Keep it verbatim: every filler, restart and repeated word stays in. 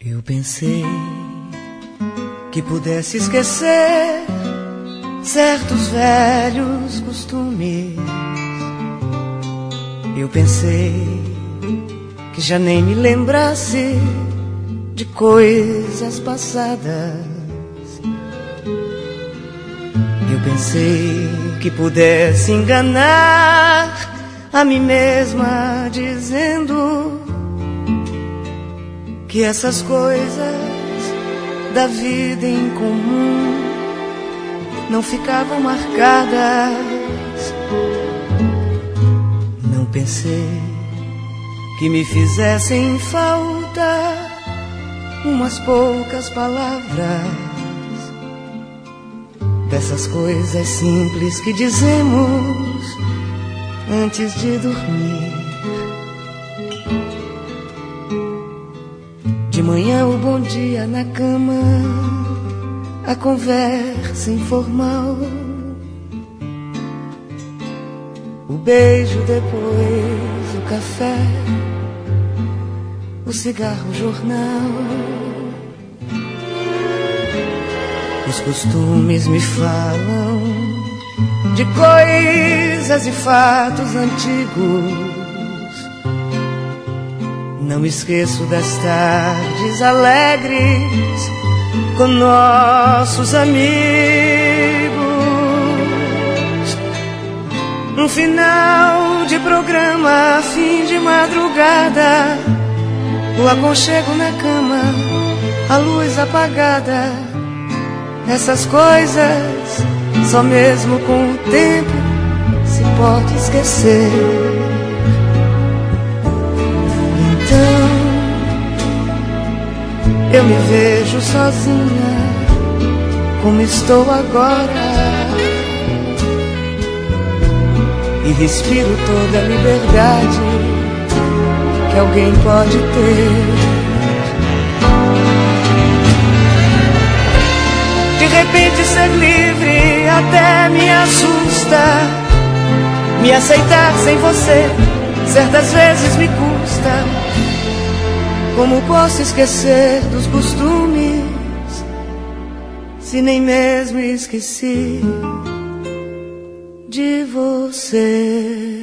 Eu pensei que pudesse esquecer certos velhos costumes. Eu pensei que já nem me lembrasse de coisas passadas. Eu pensei que pudesse enganar a mim mesma dizendo que essas coisas da vida em comum não ficavam marcadas. Não pensei que me fizessem falta umas poucas palavras dessas coisas simples que dizemos antes de dormir. De manhã o bom dia na cama, a conversa informal, o beijo depois, o café, o cigarro, o jornal. Os costumes me falam de coisas e fatos antigos. Não me esqueço das tardes alegres com nossos amigos. Um final de programa, fim de madrugada, o aconchego na cama, a luz apagada. Essas coisas só mesmo com o tempo se pode esquecer. Então eu me vejo sozinha como estou agora e respiro toda a liberdade que alguém pode ter. De repente ser livre até me assusta. Me aceitar sem você certas vezes me custa. Como posso esquecer dos costumes se nem mesmo esqueci de você?